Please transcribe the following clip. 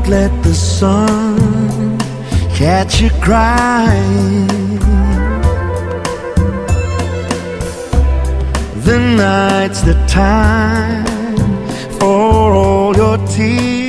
Don't let the sun catch you crying. The night's the time for all your tears